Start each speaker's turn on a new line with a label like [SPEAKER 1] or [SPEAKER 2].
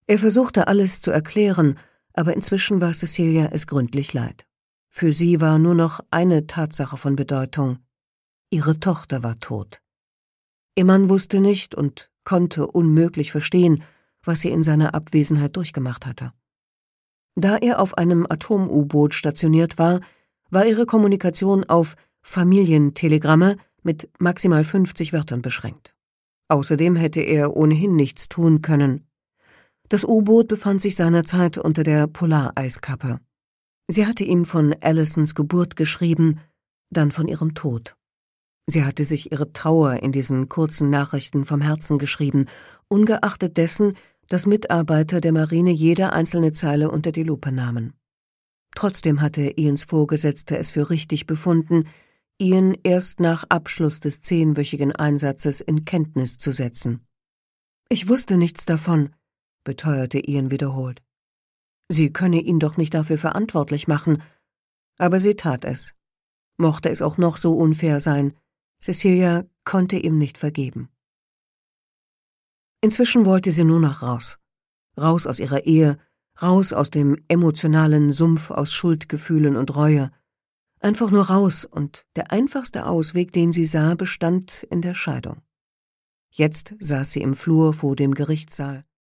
[SPEAKER 1] Er versuchte alles zu erklären, aber inzwischen war Cecilia es gründlich leid. Für sie war nur noch eine Tatsache von Bedeutung: Ihre Tochter war tot. Ihr Mann wusste nicht und konnte unmöglich verstehen, was sie in seiner Abwesenheit durchgemacht hatte. Da er auf einem Atom-U-Boot stationiert war, war ihre Kommunikation auf Familientelegramme mit maximal 50 Wörtern beschränkt. Außerdem hätte er ohnehin nichts tun können. Das U-Boot befand sich seinerzeit unter der Polareiskappe. Sie hatte ihm von Allisons Geburt geschrieben, dann von ihrem Tod. Sie hatte sich ihre Trauer in diesen kurzen Nachrichten vom Herzen geschrieben, ungeachtet dessen, dass Mitarbeiter der Marine jede einzelne Zeile unter die Lupe nahmen. Trotzdem hatte Ians Vorgesetzter es für richtig befunden, Ian erst nach Abschluss des 10-wöchigen Einsatzes in Kenntnis zu setzen. »Ich wusste nichts davon«, beteuerte Ian wiederholt. Sie könne ihn doch nicht dafür verantwortlich machen, aber sie tat es. Mochte es auch noch so unfair sein, Cecilia konnte ihm nicht vergeben. Inzwischen wollte sie nur noch raus. Raus aus ihrer Ehe, raus aus dem emotionalen Sumpf aus Schuldgefühlen und Reue. Einfach nur raus, und der einfachste Ausweg, den sie sah, bestand in der Scheidung. Jetzt saß sie im Flur vor dem Gerichtssaal.